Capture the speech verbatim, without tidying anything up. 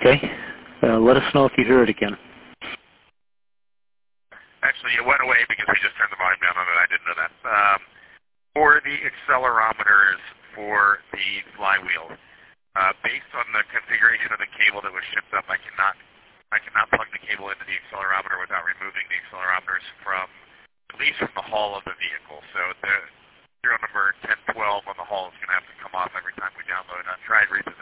Okay. Uh, let us know if you hear it again. Actually, it went away because we just turned the volume down on it. I didn't know that. Um, for the accelerometers for the flywheel, uh, based on the configuration of the cable that was shipped up, I cannot I cannot plug the cable into the accelerometer without removing the accelerometers from, at least from the hull of the vehicle. So the serial number ten twelve on the hull is going to have to come off every time we download. I've tried repositioning